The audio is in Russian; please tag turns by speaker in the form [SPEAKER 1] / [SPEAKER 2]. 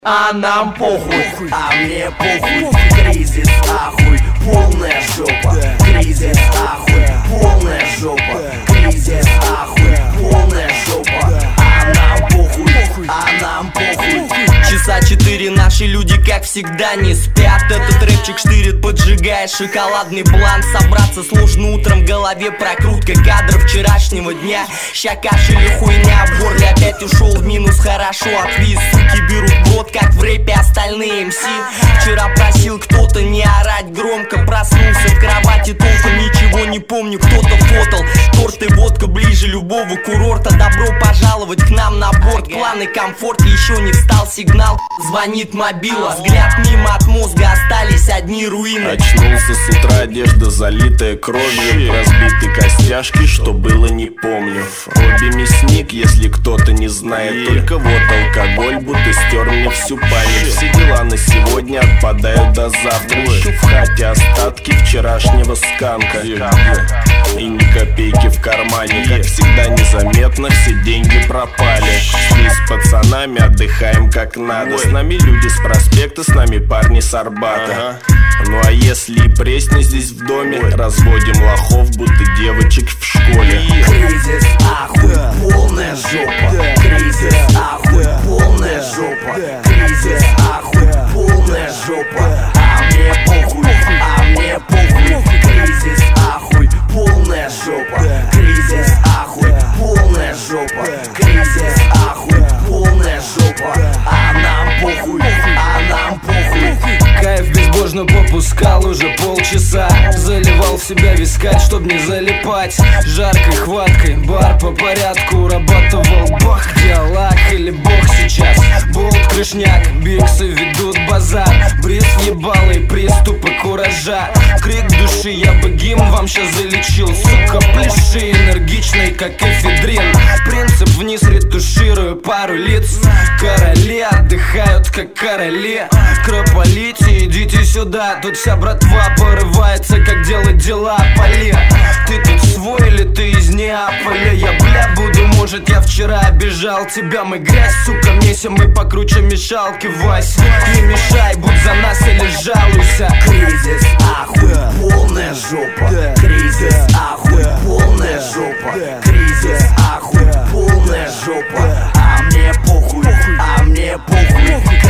[SPEAKER 1] А нам похуй, а мне похуй. Кризис, ахуй, полная жопа. Кризис, ахуй, полная жопа. Кризис, ахуй, полная жопа. А нам похуй, а нам похуй. Часа 4 наши люди, как всегда, не спят. Этот рэпчик штырит, поджигая шоколадный блант. Собраться сложно утром, в голове прокрутка кадров вчерашнего дня. Ща кашель и хуйня, в горле опять ушел в минус. Хорошо отвис, суки берут в рот, как в рэпе остальные МС. Вчера просил кто-то не орать громко. Проснулся в кровати, толком ничего не помню. Кто-то фотал, торт и водка ближе любого курорта. Добро пожаловать к нам на борт. Клан и комфорт, еще не встал сигнал. Звонит мобила, взгляд мимо от мозга, остались одни руины.
[SPEAKER 2] Очнулся с утра, одежда залитая кровью, разбиты костяшки, что было не помню. Хобби мясник, если кто-то не знает. Только вот алкоголь будто стер мне всю память. Все дела на сегодня отпадают до завтра. Ищу в хате остатки вчерашнего сканка. И ни копейки в кармане. Как всегда незаметно все деньги пропали. Шли с пацанами, отдыхаем как надо. С нами люди с проспекта, с нами парни с Арбата. Ну а если и пресня здесь в доме, разводим лохов, будто девочек в школе.
[SPEAKER 1] Кризис, ахуй, полная жопа. Кризис, ахуй, полная жопа. Кризис, ахуй, полная жопа. А мне похуй, а мне похуй. Кризис, ахуй, полная жопа. Кризис, ахуй, полная жопа. Кризис, ахуй, полная жопа. А нам похуй, а нам похуй.
[SPEAKER 3] Кайф безбожно попускал уже полчаса. Заливал в себя вискать, чтоб не залипать. Жаркой хваткой бар по порядку урабатывал бог. Диалог или бог сейчас. Болт, крышняк, биксы ведут базар. Бриз ебалый, приступы куража. Крик души, я бы гимн вам щас залечил. Сука, пляши, энергичный, как эфедрин. Принцип вниз, ретуширую пару лиц. Короли отдыхают, как короли. Крополите, идите сюда. Тут вся братва порывается, как делать дела поли. Ты тут свой или ты из Неаполя? Я буду, может я вчера обижал тебя. Мы грязь, сука, месим мы покруче мешалки, Вась. Не мешай, будь за нас или жалуйся.
[SPEAKER 1] Кризис, ахуй, полная жопа. Кризис, ахуй, полная жопа. Кризис, ахуй, полная жопа. А мне похуй, а мне похуй.